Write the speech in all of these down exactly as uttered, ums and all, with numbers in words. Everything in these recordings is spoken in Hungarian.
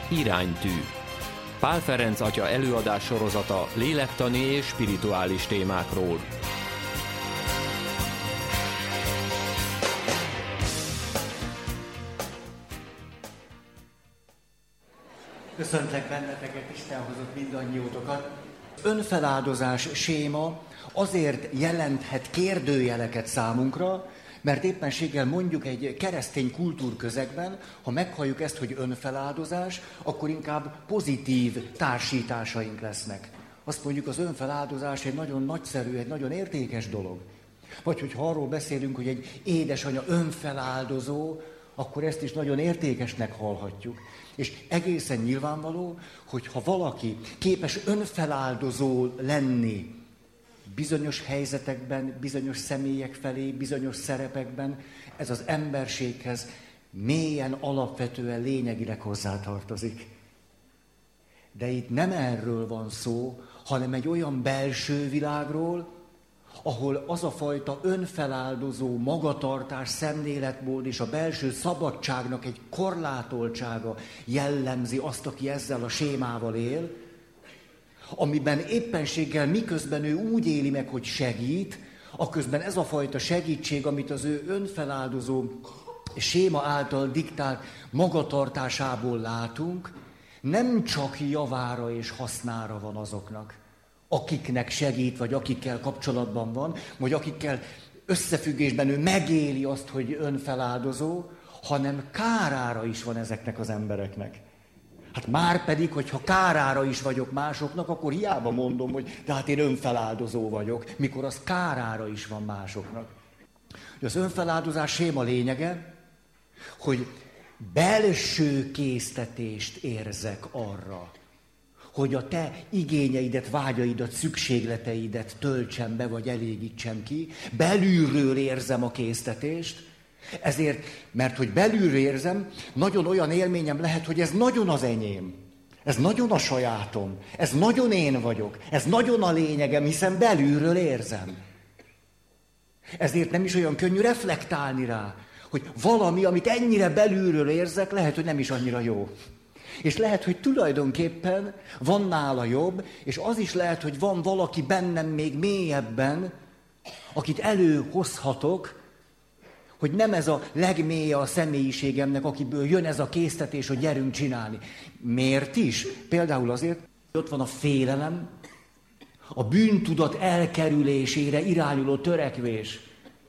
Iránytű. Pál Ferenc atya előadás sorozata lélektani és spirituális témákról. Köszöntlek benneteket, Isten hozott mindannyiótokat. Önfeláldozás séma azért jelenthet kérdőjeleket számunkra, mert éppenséggel mondjuk egy keresztény kultúrközegben, ha meghalljuk ezt, hogy önfeláldozás, akkor inkább pozitív társításaink lesznek. Azt mondjuk, az önfeláldozás egy nagyon nagyszerű, egy nagyon értékes dolog. Vagy hogyha arról beszélünk, hogy egy édesanya önfeláldozó, akkor ezt is nagyon értékesnek hallhatjuk. És egészen nyilvánvaló, hogy ha valaki képes önfeláldozó lenni bizonyos helyzetekben, bizonyos személyek felé, bizonyos szerepekben, ez az emberséghez mélyen, alapvetően, lényegileg hozzátartozik. De itt nem erről van szó, hanem egy olyan belső világról, ahol az a fajta önfeláldozó magatartás, szemléletmód és a belső szabadságnak egy korlátoltsága jellemzi azt, aki ezzel a sémával él, amiben éppenséggel miközben ő úgy éli meg, hogy segít, aközben ez a fajta segítség, amit az ő önfeláldozó séma által diktált magatartásából látunk, nem csak javára és hasznára van azoknak, akiknek segít, vagy akikkel kapcsolatban van, vagy akikkel összefüggésben ő megéli azt, hogy önfeláldozó, hanem kárára is van ezeknek az embereknek. Hát már pedig, hogyha kárára is vagyok másoknak, akkor hiába mondom, hogy de hát én önfeláldozó vagyok, mikor az kárára is van másoknak. Az önfeláldozás séma lényege, hogy belső késztetést érzek arra, hogy a te igényeidet, vágyaidat, szükségleteidet töltsem be, vagy elégítsem ki. Belülről érzem a késztetést, ezért, mert hogy belülről érzem, nagyon olyan élményem lehet, hogy ez nagyon az enyém. Ez nagyon a sajátom. Ez nagyon én vagyok. Ez nagyon a lényegem, hiszen belülről érzem. Ezért nem is olyan könnyű reflektálni rá, hogy valami, amit ennyire belülről érzek, lehet, hogy nem is annyira jó. És lehet, hogy tulajdonképpen van nála jobb, és az is lehet, hogy van valaki bennem még mélyebben, akit előhozhatok, hogy nem ez a legmélye a személyiségemnek, akiből jön ez a késztetés, hogy gyerünk csinálni. Miért is? Például azért, hogy ott van a félelem, a bűntudat elkerülésére irányuló törekvés,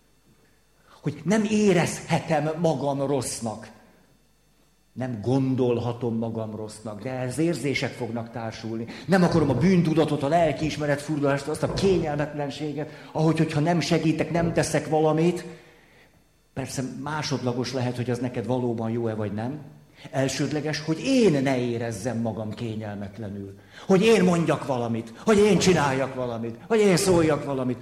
hogy nem érezhetem magam rossznak. Nem gondolhatom magam rossznak, de ez érzések fognak társulni. Nem akarom a bűntudatot, a lelkiismeret furdalást, azt a kényelmetlenséget, ahogy, hogyha nem segítek, nem teszek valamit. Persze másodlagos lehet, hogy az neked valóban jó-e vagy nem. Elsődleges, hogy én ne érezzem magam kényelmetlenül. Hogy én mondjak valamit, hogy én csináljak valamit, hogy én szóljak valamit.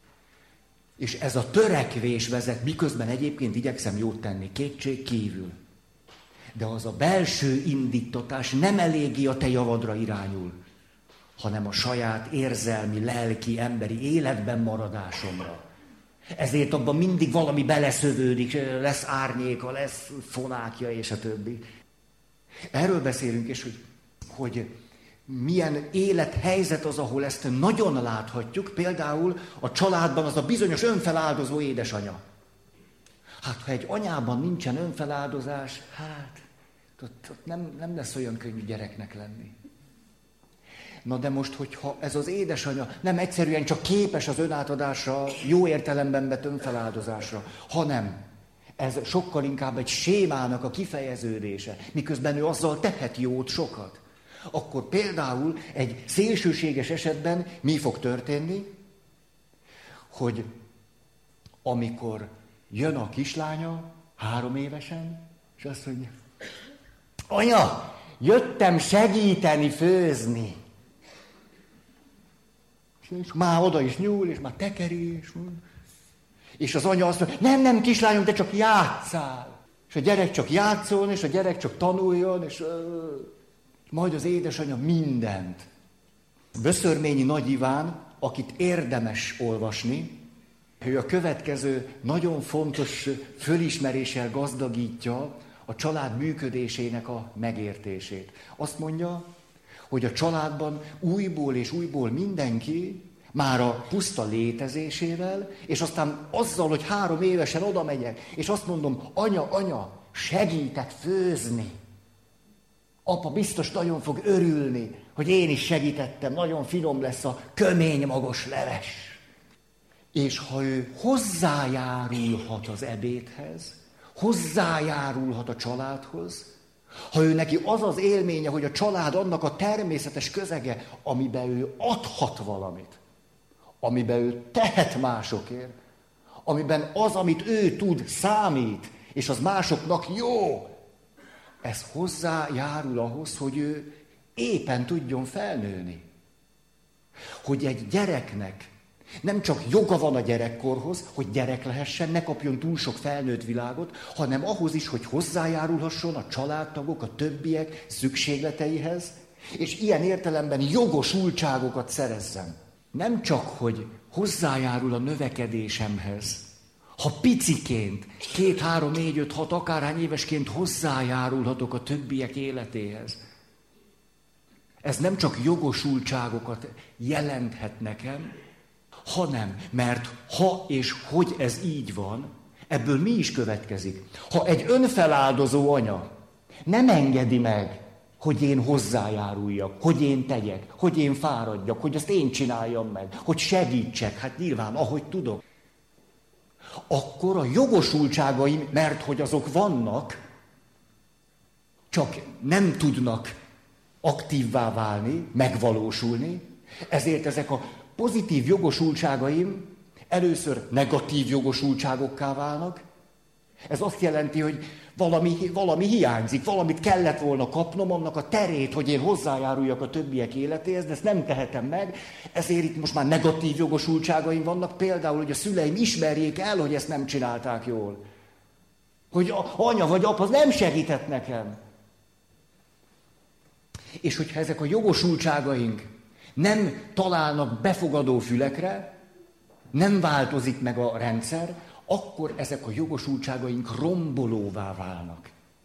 És ez a törekvés vezet, miközben egyébként igyekszem jót tenni, kétség kívül. De az a belső indítatás nem eléggé a te javadra irányul, hanem a saját érzelmi, lelki, emberi életben maradásomra. Ezért abban mindig valami beleszövődik, lesz árnyéka, lesz fonákja és a többi. Erről beszélünk, és hogy, hogy milyen élethelyzet az, ahol ezt nagyon láthatjuk. Például a családban az a bizonyos önfeláldozó édesanya. Hát, ha egy anyában nincsen önfeláldozás, hát ott, ott nem, nem lesz olyan könnyű gyereknek lenni. Na de most, hogyha ez az édesanya nem egyszerűen csak képes az önátadásra, jó értelemben vett önfeláldozásra, hanem ez sokkal inkább egy sémának a kifejeződése, miközben ő azzal tehet jót sokat, akkor például egy szélsőséges esetben mi fog történni, hogy amikor jön a kislánya, három évesen, és azt mondja, anya, jöttem segíteni főzni. És már oda is nyúl, és már tekeri, és, és az anya azt mondja, nem, nem kislányom, te csak játsszál. És a gyerek csak játszol, és a gyerek csak tanuljon, és ö, majd az édesanyja mindent. Vöszörményi Nagy Iván, akit érdemes olvasni, ő a következő nagyon fontos fölismeréssel gazdagítja a család működésének a megértését. Azt mondja, hogy a családban újból és újból mindenki már a puszta létezésével, és aztán azzal, hogy három évesen oda megyek, és azt mondom, anya, anya, segítek főzni. Apa biztos nagyon fog örülni, hogy én is segítettem, nagyon finom lesz a kömény magos leves. És ha ő hozzájárulhat az ebédhez, hozzájárulhat a családhoz, ha ő neki az az élménye, hogy a család annak a természetes közege, amiben ő adhat valamit, amiben ő tehet másokért, amiben az, amit ő tud, számít, és az másoknak jó, ez hozzájárul ahhoz, hogy ő éppen tudjon felnőni. Hogy egy gyereknek nem csak joga van a gyerekkorhoz, hogy gyerek lehessen, ne kapjon túl sok felnőtt világot, hanem ahhoz is, hogy hozzájárulhasson a családtagok, a többiek szükségleteihez, és ilyen értelemben jogosultságokat szerezzen. Nem csak, hogy hozzájárul a növekedésemhez, ha piciként, két, három, négy, öt, hat, akárhány évesként hozzájárulhatok a többiek életéhez. Ez nem csak jogosultságokat jelenthet nekem, hanem, mert ha és hogy ez így van, ebből mi is következik? Ha egy önfeláldozó anya nem engedi meg, hogy én hozzájáruljak, hogy én tegyek, hogy én fáradjak, hogy azt én csináljam meg, hogy segítsek, hát nyilván, ahogy tudok, akkor a jogosultságaim, mert hogy azok vannak, csak nem tudnak aktívvá válni, megvalósulni, ezért ezek a pozitív jogosultságaim először negatív jogosultságokká válnak. Ez azt jelenti, hogy valami, valami hiányzik, valamit kellett volna kapnom, annak a terét, hogy én hozzájáruljak a többiek életéhez, de ezt nem tehetem meg, ezért itt most már negatív jogosultságaim vannak, például, hogy a szüleim ismerjék el, hogy ezt nem csinálták jól. Hogy anya vagy apa az nem segített nekem. És hogyha ezek a jogosultságaink nem találnak befogadó fülekre, nem változik meg a rendszer, akkor ezek a jogosultságaink rombolóvá válnak.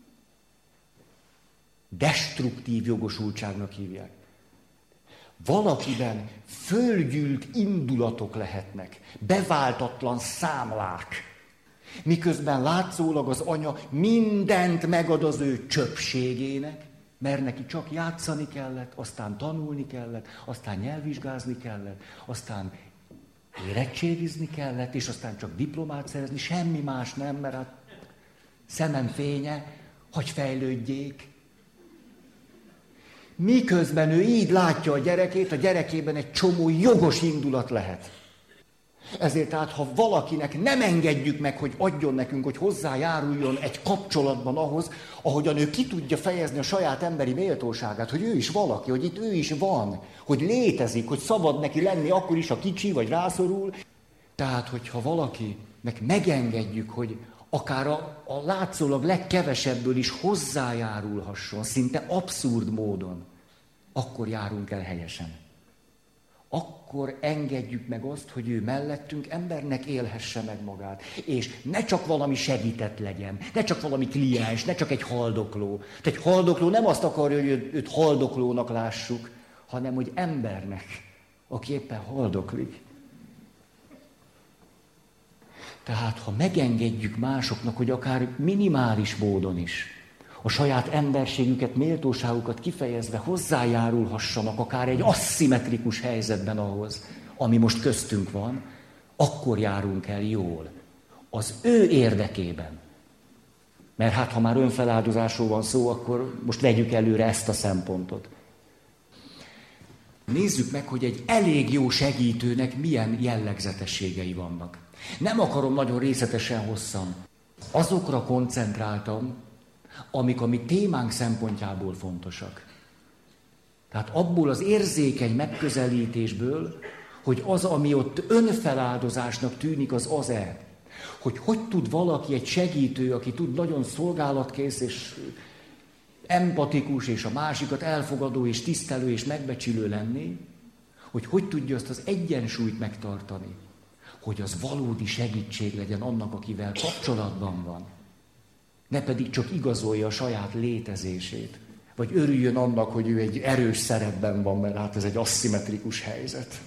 Destruktív jogosultságnak hívják. Valakiben fölgyűlt indulatok lehetnek, beváltatlan számlák, miközben látszólag az anya mindent megad az ő csöpségének, mert neki csak játszani kellett, aztán tanulni kellett, aztán nyelvvizsgázni kellett, aztán érettségizni kellett, és aztán csak diplomát szerezni, semmi más nem, mert hát szemem fénye, hogy fejlődjék. Miközben ő így látja a gyerekét, a gyerekében egy csomó jogos indulat lehet. Ezért tehát, ha valakinek nem engedjük meg, hogy adjon nekünk, hogy hozzájáruljon egy kapcsolatban ahhoz, ahogyan ő ki tudja fejezni a saját emberi méltóságát, hogy ő is valaki, hogy itt ő is van, hogy létezik, hogy szabad neki lenni akkor is, ha kicsi vagy rászorul. Tehát, hogyha valakinek megengedjük, hogy akár a, a látszólag legkevesebből is hozzájárulhasson, szinte abszurd módon, akkor járunk el helyesen. Akkor engedjük meg azt, hogy ő mellettünk embernek élhesse meg magát. És ne csak valami segített legyen, ne csak valami kliens, ne csak egy haldokló. Tehát egy haldokló nem azt akarja, hogy őt haldoklónak lássuk, hanem hogy embernek, aki éppen haldoklik. Tehát ha megengedjük másoknak, hogy akár minimális módon is, a saját emberségüket, méltóságukat kifejezve hozzájárulhassanak akár egy aszimmetrikus helyzetben ahhoz, ami most köztünk van, akkor járunk el jól. Az ő érdekében. Mert hát, ha már önfeláldozásról van szó, akkor most vegyük előre ezt a szempontot. Nézzük meg, hogy egy elég jó segítőnek milyen jellegzetességei vannak. Nem akarom nagyon részletesen hosszan. Azokra koncentráltam, amik a mi témánk szempontjából fontosak. Tehát abból az érzékeny megközelítésből, hogy az, ami ott önfeláldozásnak tűnik, az az-e. Hogy hogy tud valaki, egy segítő, aki tud nagyon szolgálatkész és empatikus, és a másikat elfogadó és tisztelő és megbecsülő lenni, hogy hogy tudja azt az egyensúlyt megtartani, hogy az valódi segítség legyen annak, akivel kapcsolatban van. Ne pedig csak igazolja a saját létezését. Vagy örüljön annak, hogy ő egy erős szerepben van, mert hát ez egy aszimmetrikus helyzet.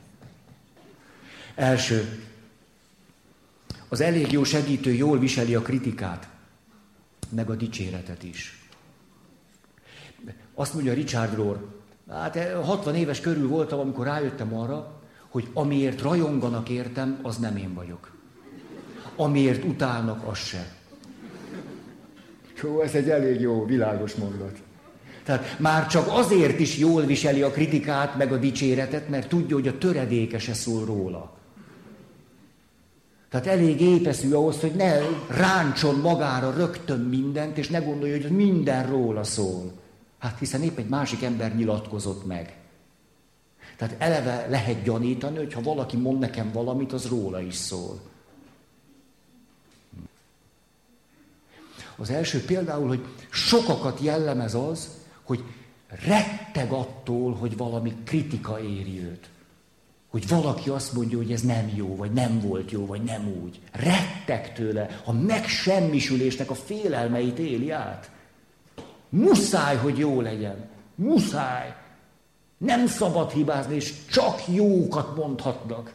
Első. Az elég jó segítő jól viseli a kritikát, meg a dicséretet is. Azt mondja Richard Rohr, hát hatvan éves körül voltam, amikor rájöttem arra, hogy amiért rajonganak értem, az nem én vagyok. Amiért utálnak, az se. Jó, ez egy elég jó, világos mondat. Tehát már csak azért is jól viseli a kritikát, meg a dicséretet, mert tudja, hogy a töredéke se szól róla. Tehát elég épeszű ahhoz, hogy ne ráncson magára rögtön mindent, és ne gondolja, hogy minden róla szól. Hát hiszen épp egy másik ember nyilatkozott meg. Tehát eleve lehet gyanítani, hogy ha valaki mond nekem valamit, az róla is szól. Az első például, hogy sokakat jellemez az, hogy retteg attól, hogy valami kritika éri őt. Hogy valaki azt mondja, hogy ez nem jó, vagy nem volt jó, vagy nem úgy. Retteg tőle, a megsemmisülésnek a félelmeit éli át. Muszáj, hogy jó legyen. Muszáj. Nem szabad hibázni, és csak jókat mondhatnak.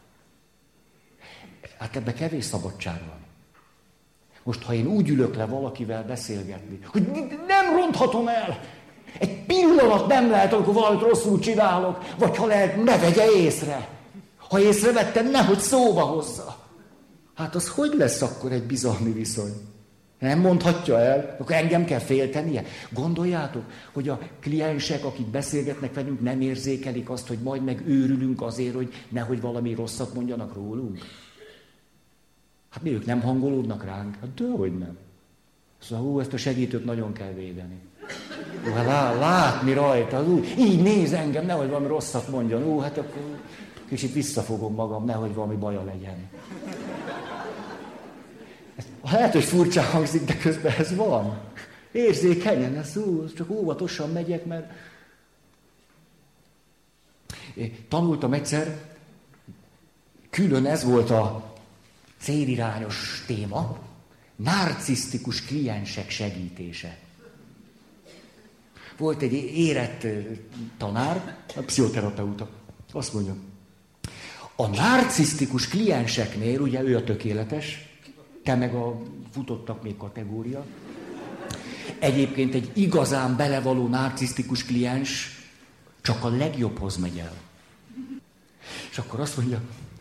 Hát ebben kevés szabadság van. Most, ha én úgy ülök le valakivel beszélgetni, hogy nem ronthatom el, egy pillanat nem lehet, amikor valamit rosszul csinálok, vagy ha lehet, ne vegye észre. Ha észrevettem, nehogy szóba hozza. Hát az hogy lesz akkor egy bizalmi viszony? Nem mondhatja el, akkor engem kell féltenie. Gondoljátok, hogy a kliensek, akik beszélgetnek velünk, nem érzékelik azt, hogy majd meg őrülünk azért, hogy nehogy valami rosszat mondjanak rólunk? Hát mi ők nem hangolódnak ránk? Hát dehogy nem. Szóval hú, ezt a segítőt nagyon kell védeni. Hú, hát lá, látni rajta, hú, így néz engem, nehogy valami rosszat mondjon. Hú, hát akkor kicsit visszafogom magam, nehogy valami baja legyen. Ez, lehet, hogy furcsán hangzik, de közben ez van. Érzékenyen, ez hú, csak óvatosan megyek, mert... Én tanultam egyszer, külön ez volt a célirányos téma, narcisztikus kliensek segítése. Volt egy érett tanár, a pszichoterapeuta, azt mondja, a narcisztikus klienseknél, ugye ő a tökéletes, te meg a futottak még kategória, egyébként egy igazán belevaló narcisztikus kliens csak a legjobbhoz megy el. És akkor azt mondja,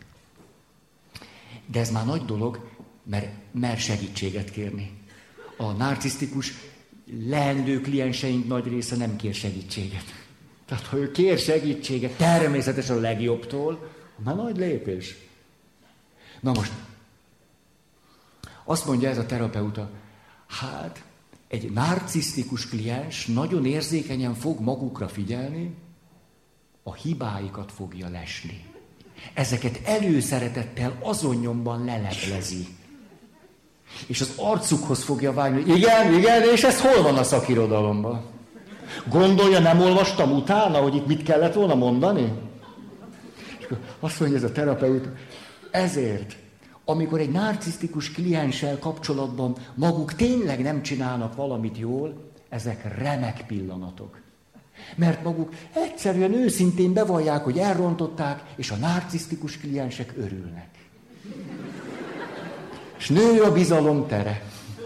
de ez már nagy dolog, mert mer segítséget kérni. A narcisztikus leendő klienseink nagy része nem kér segítséget. Tehát ha ő kér segítséget, természetesen a legjobbtól, már nagy lépés. Na most, azt mondja ez a terapeuta, hát egy narcisztikus kliens nagyon érzékenyen fog magukra figyelni, a hibáikat fogja lesni. Ezeket előszeretettel azonnyomban leleplezi. És az arcukhoz fogja vágni, hogy igen, igen, és ez hol van a szakirodalomban? Gondolja, nem olvastam utána, hogy itt mit kellett volna mondani? És azt mondja ez a terapeut, ezért, amikor egy narcisztikus klienssel kapcsolatban maguk tényleg nem csinálnak valamit jól, ezek remek pillanatok. Mert maguk egyszerűen őszintén bevallják, hogy elrontották, és a narcisztikus kliensek örülnek. És nő a bizalom tere.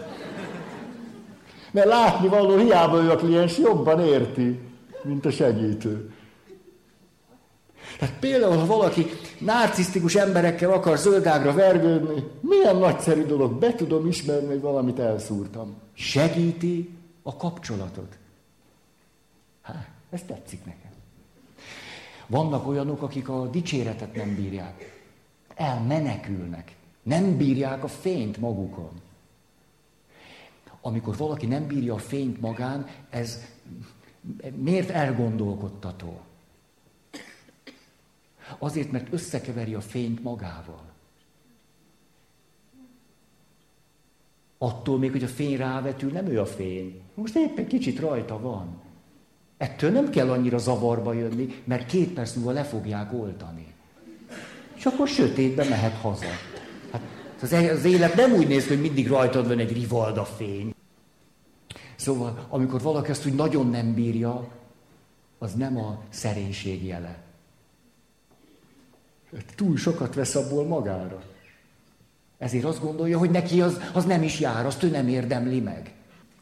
Mert látnivaló, hiába ő a kliens jobban érti, mint a segítő. Tehát például, ha valaki narcisztikus emberekkel akar zöldágra vergődni, milyen nagyszerű dolog, be tudom ismerni, hogy valamit elszúrtam. Segíti a kapcsolatot. Hát, ez tetszik nekem. Vannak olyanok, akik a dicséretet nem bírják. Elmenekülnek. Nem bírják a fényt magukon. Amikor valaki nem bírja a fényt magán, ez miért elgondolkodtató? Azért, mert összekeveri a fényt magával. Attól még, hogy a fény rávetül, nem ő a fény. Most éppen kicsit rajta van. Ettől nem kell annyira zavarba jönni, mert két perc múlva le fogják oltani. És akkor sötétbe mehet haza. Hát Az élet nem úgy néz ki, hogy mindig rajtad van egy rivalda fény. Szóval, amikor valaki ezt úgy nagyon nem bírja, az nem a szerénység jele. Túl sokat vesz abból magára. Ezért azt gondolja, hogy neki az, az nem is jár, azt ő nem érdemli meg.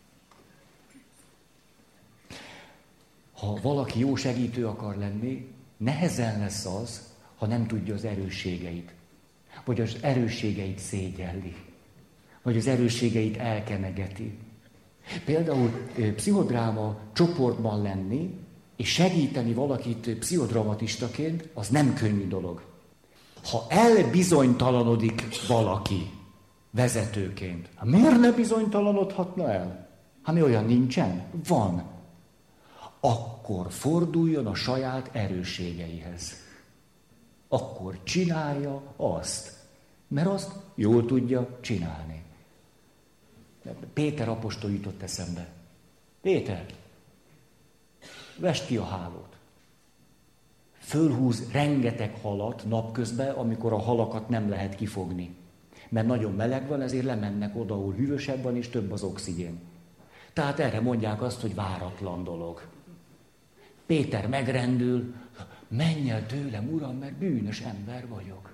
Ha valaki jó segítő akar lenni, nehezen lesz az, ha nem tudja az erősségeit. Vagy az erősségeit szégyelli. Vagy az erősségeit elkenegeti. Például pszichodráma csoportban lenni, és segíteni valakit pszichodramatistaként, az nem könnyű dolog. Ha elbizonytalanodik valaki vezetőként, miért ne bizonytalanodhatna el? Ha mi olyan nincsen? Van. Akkor forduljon a saját erősségeihez. Akkor csinálja azt, mert azt jól tudja csinálni. Péter apostol jutott eszembe. Péter, vesd ki a hálót. Fölhúz rengeteg halat napközben, amikor a halakat nem lehet kifogni. Mert nagyon meleg van, ezért lemennek oda, ahol hűvösebb van, és több az oxigén. Tehát erre mondják azt, hogy váratlan dolog. Péter megrendül, menj el tőlem, uram, mert bűnös ember vagyok.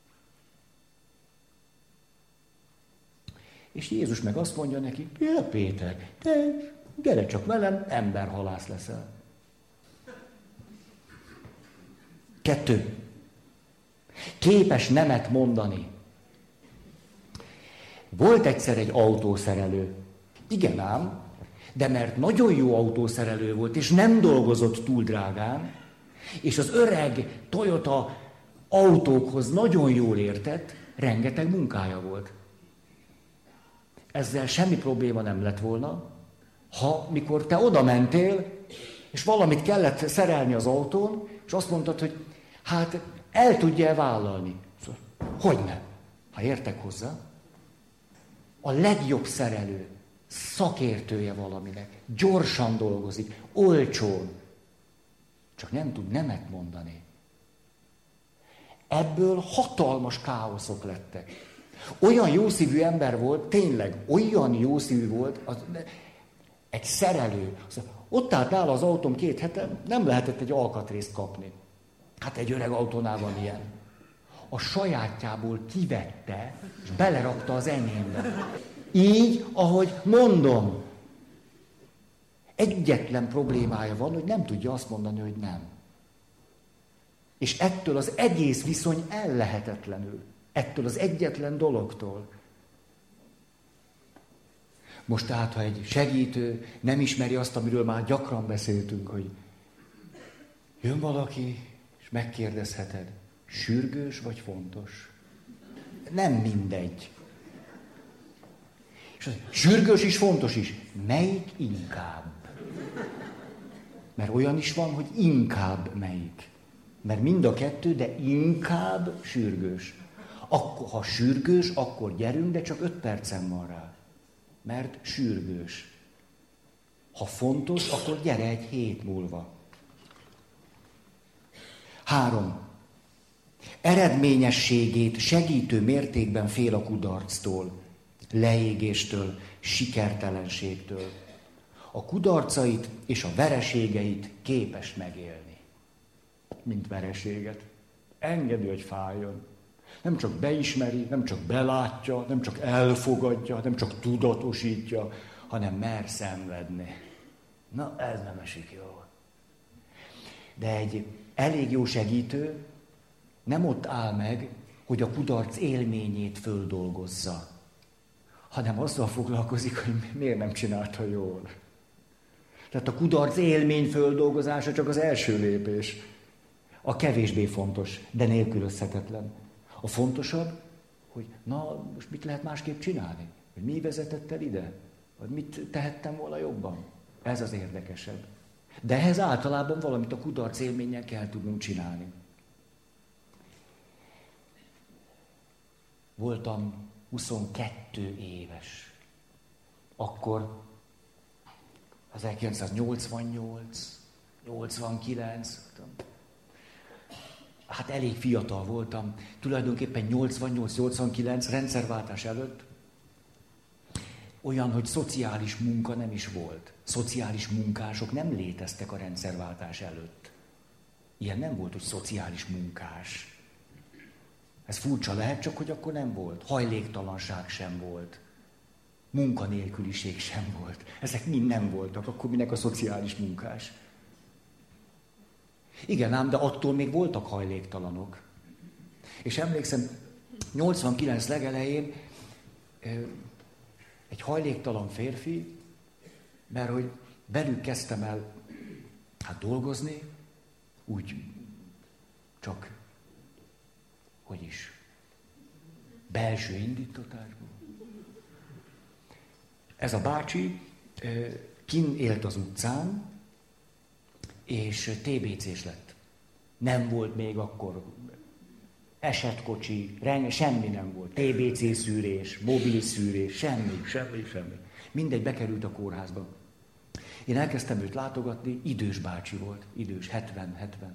És Jézus meg azt mondja neki, ja, Péter, te gyere csak velem, emberhalász leszel. Kettő. Képes nemet mondani. Volt egyszer egy autószerelő. Igen ám, de mert nagyon jó autószerelő volt, és nem dolgozott túl drágán, és az öreg Toyota autókhoz nagyon jól értett, rengeteg munkája volt. Ezzel semmi probléma nem lett volna, ha mikor te oda mentél, és valamit kellett szerelni az autón, és azt mondtad, hogy hát el tudja vállalni. Szóval, hogyne? Ha értek hozzá, a legjobb szerelő, szakértője valaminek, gyorsan dolgozik, olcsón, csak nem tud nemet mondani. Ebből hatalmas káoszok lettek. Olyan jószívű ember volt, tényleg olyan jószívű volt, az, egy szerelő. Ott állt nála az autóm két hete, nem lehetett egy alkatrészt kapni. Hát egy öreg autónál van ilyen. A sajátjából kivette, és belerakta az enyémbe. Így, ahogy mondom. Egyetlen problémája van, hogy nem tudja azt mondani, hogy nem. És ettől az egész viszony ellehetetlenül. Ettől az egyetlen dologtól. Most tehát, ha egy segítő nem ismeri azt, amiről már gyakran beszéltünk, hogy jön valaki, és megkérdezheted, sürgős vagy fontos? Nem mindegy. És az, sürgős is, fontos is. Melyik inkább? Mert olyan is van, hogy inkább melyik. Mert mind a kettő, de inkább sürgős. Akkor, ha sürgős, akkor gyerünk, de csak öt percen van rá. Mert sürgős. Ha fontos, akkor gyere egy hét múlva. Három. Eredményességét segítő mértékben fél a kudarctól, leégéstől, sikertelenségtől. A kudarcait és a vereségeit képes megélni. Mint vereséget. Engedi, hogy fájjon. Nem csak beismeri, nem csak belátja, nem csak elfogadja, nem csak tudatosítja, hanem mer szenvedni. Na, ez nem esik jól. De egy elég jó segítő nem ott áll meg, hogy a kudarc élményét földolgozza, hanem azzal foglalkozik, hogy miért nem csinálta jól. Tehát a kudarc élmény földolgozása csak az első lépés. A kevésbé fontos, de nélkülözhetetlen. A fontosabb, hogy na, most mit lehet másképp csinálni? Hogy mi vezetett el ide? Vagy mit tehettem volna jobban? Ez az érdekesebb. De ehhez általában valamit a kudarc élménnyel kell tudnunk csinálni. Voltam huszonkettő éves. Akkor ezerkilencszáznyolcvannyolc, nyolcvankilenc, hát elég fiatal voltam, tulajdonképpen nyolcvannyolc-nyolcvankilenc rendszerváltás előtt, olyan, hogy szociális munka nem is volt. Szociális munkások nem léteztek a rendszerváltás előtt. Ilyen nem volt, hogy szociális munkás. Ez furcsa lehet, csak hogy akkor nem volt. Hajléktalanság sem volt. Munkanélküliség sem volt. Ezek mind nem voltak, akkor minek a szociális munkás? Igen ám, de attól még voltak hajléktalanok. És emlékszem, nyolcvankilenc legelején egy hajléktalan férfi, mert hogy velük kezdtem el hát dolgozni, úgy csak, hogy is, belső indítatásból. Ez a bácsi kin élt az utcán, és té bé cés lett. Nem volt még akkor esetkocsi, reng, semmi nem volt. té bé cé szűrés, mobil szűrés, semmi, semmi, semmi. Mindegy, bekerült a kórházba. Én elkezdtem őt látogatni, idős bácsi volt, idős, hetven-hetven.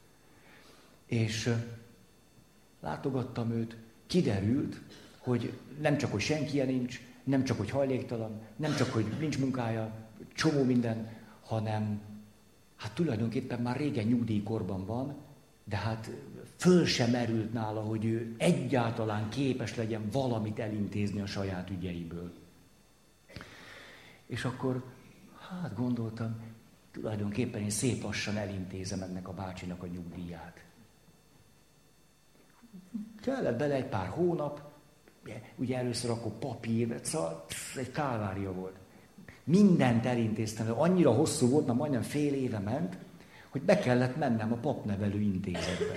És látogattam őt, kiderült, hogy nem csak, hogy senki nincs, nem csak, hogy hajléktalan, nem csak, hogy nincs munkája, csomó minden, hanem hát tulajdonképpen már régen nyugdíjkorban van, de hát föl sem merült nála, hogy ő egyáltalán képes legyen valamit elintézni a saját ügyeiből. És akkor, hát gondoltam, tulajdonképpen én szép lassan elintézem ennek a bácsinak a nyugdíját. Kellett bele egy pár hónap, ugye először akkor papír, szóval egy kálvária volt. Mindent elintéztem, annyira hosszú volt, na majdnem fél éve ment, hogy be kellett mennem a papnevelő intézetbe.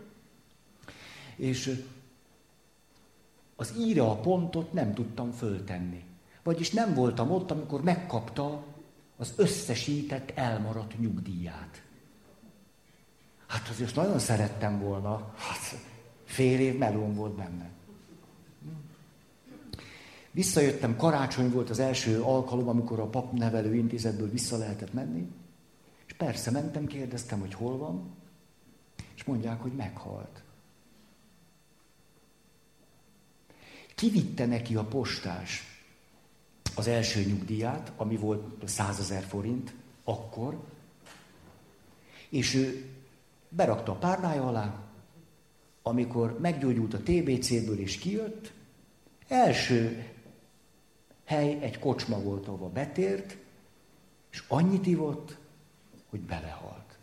És az íra pontot nem tudtam föltenni. Vagyis nem voltam ott, amikor megkapta az összesített elmaradt nyugdíját. Hát azért nagyon szerettem volna, hát fél év melón volt benne. Visszajöttem, karácsony volt az első alkalom, amikor a papnevelő intézetből vissza lehetett menni, és persze mentem, kérdeztem, hogy hol van, és mondják, hogy meghalt. Kivitte neki a postás az első nyugdíját, ami volt százezer forint akkor, és ő berakta a párnája alá, amikor meggyógyult a té bé céből és kijött, első hely egy kocsma volt, ahova betért, és annyit ivott, hogy belehalt.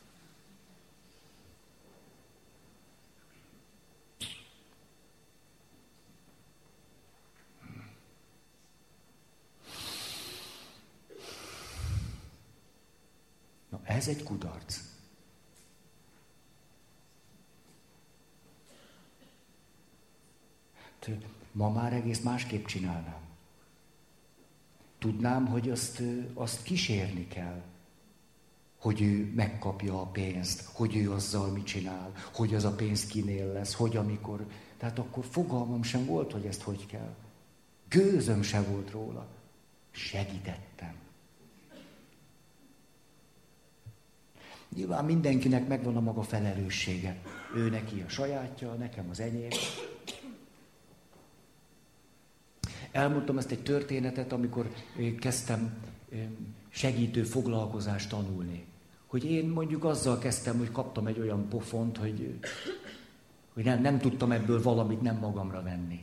Na, ez egy kudarc. Ma már egész másképp csinálnám. Tudnám, hogy azt, azt kísérni kell, hogy ő megkapja a pénzt, hogy ő azzal mit csinál, hogy az a pénz kinél lesz, hogy amikor... Tehát akkor fogalmam sem volt, hogy ezt hogy kell. Gőzöm sem volt róla. Segítettem. Nyilván mindenkinek megvan a maga felelőssége. Ő neki a sajátja, nekem az enyém. Elmondtam ezt egy történetet, amikor kezdtem segítő foglalkozást tanulni. Hogy én mondjuk azzal kezdtem, hogy kaptam egy olyan pofont, hogy, hogy nem, nem tudtam ebből valamit nem magamra venni.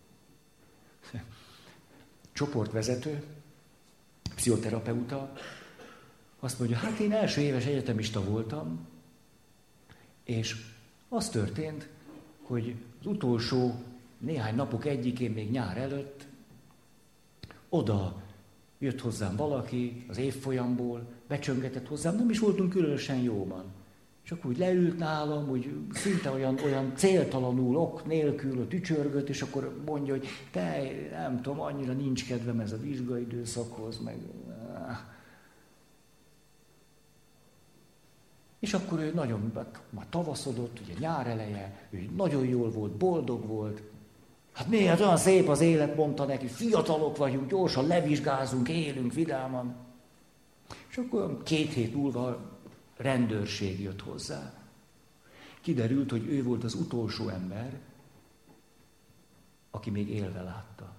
Csoportvezető, pszichoterapeuta, azt mondja, hát én első éves egyetemista voltam, és az történt, hogy az utolsó néhány napok egyikén, még nyár előtt, oda jött hozzám valaki az évfolyamból, becsöngetett hozzám, nem is voltunk különösen jóban. És akkor úgy leült nálam, úgy szinte olyan, olyan céltalanul, ok nélkül, ott ücsörgött, és akkor mondja, hogy te, nem tudom, annyira nincs kedvem ez a vizsgaidőszakhoz, meg... És akkor ő nagyon, már tavaszodott, ugye nyár eleje, ő nagyon jól volt, boldog volt. Hát miért olyan szép az élet, mondta neki, fiatalok vagyunk, gyorsan levizsgázunk, élünk vidáman. És akkor két hét múlva rendőrség jött hozzá. Kiderült, hogy ő volt az utolsó ember, aki még élve látta.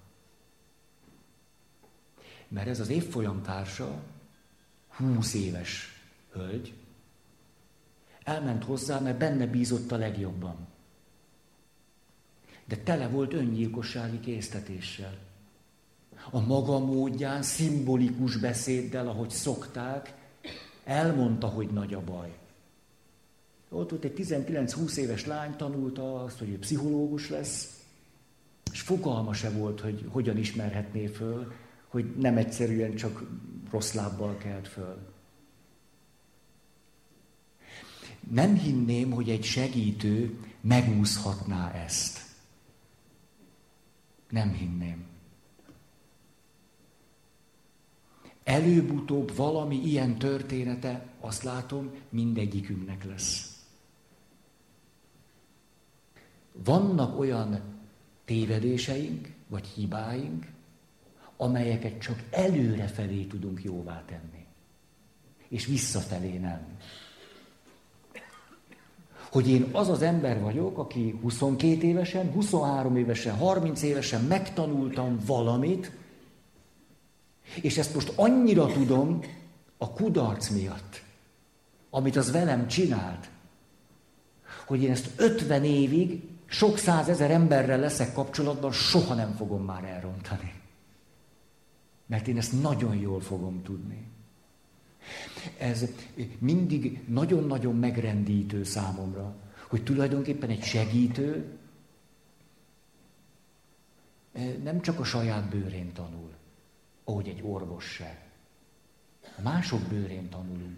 Mert ez az évfolyam társa, húsz éves hölgy, elment hozzá, mert benne bízott a legjobban. De tele volt öngyilkossági késztetéssel. A maga módján, szimbolikus beszéddel, ahogy szokták, elmondta, hogy nagy a baj. Ott volt egy tizenkilenc-húsz éves lány, tanulta azt, hogy ő pszichológus lesz, és fogalma se volt, hogy hogyan ismerhetné föl, hogy nem egyszerűen csak rossz lábbal kelt föl. Nem hinném, hogy egy segítő megúszhatná ezt. Nem hinném. Előbb-utóbb valami ilyen története, azt látom, mindegyikünknek lesz. Vannak olyan tévedéseink, vagy hibáink, amelyeket csak előrefelé tudunk jóvá tenni. És visszafelé nem. Hogy én az az ember vagyok, aki huszonkét évesen, huszonhárom évesen, harminc évesen megtanultam valamit, és ezt most annyira tudom a kudarc miatt, amit az velem csinált, hogy én ezt ötven évig sok százezer emberrel leszek kapcsolatban, soha nem fogom már elrontani. Mert én ezt nagyon jól fogom tudni. Ez mindig nagyon-nagyon megrendítő számomra, hogy tulajdonképpen egy segítő nem csak a saját bőrén tanul, ahogy egy orvos se. Mások bőrén tanulunk.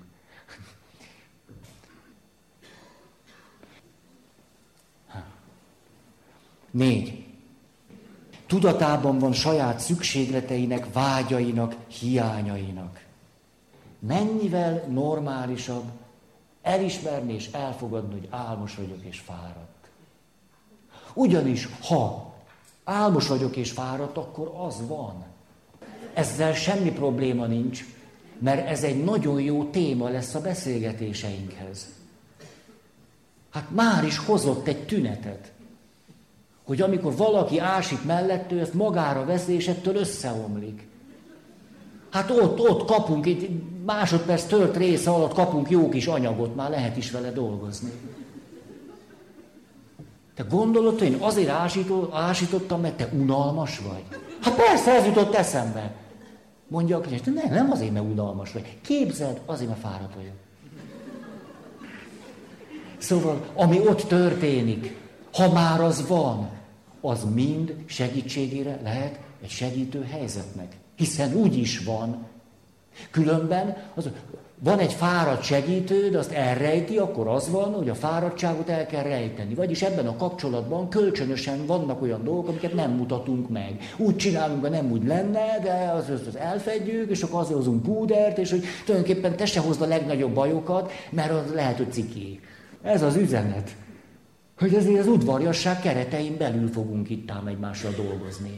Négy. Tudatában van saját szükségleteinek, vágyainak, hiányainak. Mennyivel normálisabb elismerni és elfogadni, hogy álmos vagyok és fáradt. Ugyanis, ha álmos vagyok és fáradt, akkor az van. Ezzel semmi probléma nincs, mert ez egy nagyon jó téma lesz a beszélgetéseinkhez. Hát már is hozott egy tünetet, hogy amikor valaki ásik mellettől, ezt magára veszi, és ettől összeomlik. Hát ott, ott kapunk, itt másodperc tört része alatt kapunk jó kis anyagot, már lehet is vele dolgozni. Te gondolod, hogy én azért ásító, ásítottam, mert te unalmas vagy? Hát persze, ez jutott eszembe. Mondja a kliens, nem, nem azért, mert unalmas vagy. Képzeld, azért, mert fáradt vagyok. Szóval, ami ott történik, ha már az van, az mind segítségére lehet egy segítő helyzetnek. Hiszen úgy is van. Különben az, van egy fáradt segítő, de azt elrejti, akkor az van, hogy a fáradtságot el kell rejteni. Vagyis ebben a kapcsolatban kölcsönösen vannak olyan dolgok, amiket nem mutatunk meg. Úgy csinálunk, ha nem úgy lenne, de az, az, az elfedjük, és akkor azért hozunk púdert, és hogy tulajdonképpen te se hozd a legnagyobb bajokat, mert az lehet, hogy ciki. Ez az üzenet. Hogy ezért az udvariasság keretein belül fogunk itt ám egymással dolgozni.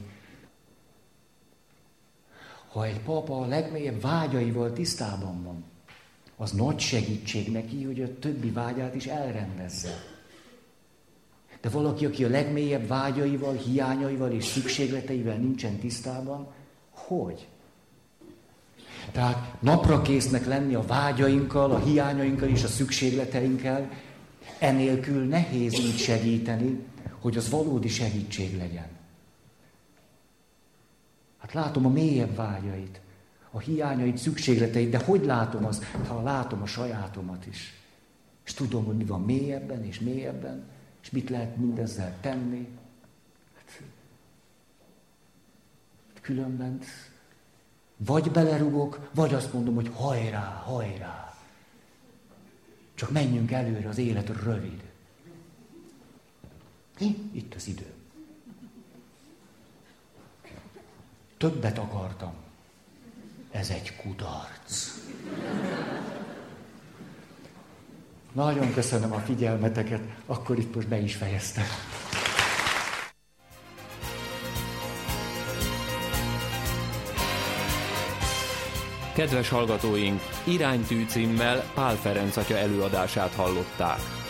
Ha egy papa a legmélyebb vágyaival tisztában van, az nagy segítség neki, hogy a többi vágyát is elrendezze. De valaki, aki a legmélyebb vágyaival, hiányaival és szükségleteivel nincsen tisztában, hogy? Tehát napra késznek lenni a vágyainkkal, a hiányainkkal és a szükségleteinkkel, enélkül nehéz úgy segíteni, hogy az valódi segítség legyen. Hát látom a mélyebb vágyait, a hiányait, szükségleteit, de hogy látom azt, ha látom a sajátomat is. És tudom, hogy mi van mélyebben és mélyebben, és mit lehet mindezzel tenni. Hát, különben vagy belerugok, vagy azt mondom, hogy hajrá, hajrá. Csak menjünk előre, az élet rövid. Itt az idő. Többet akartam. Ez egy kudarc. Nagyon köszönöm a figyelmeteket, akkor itt most be is fejeztem. Kedves hallgatóink, Iránytű címmel Pál Ferenc atya előadását hallották.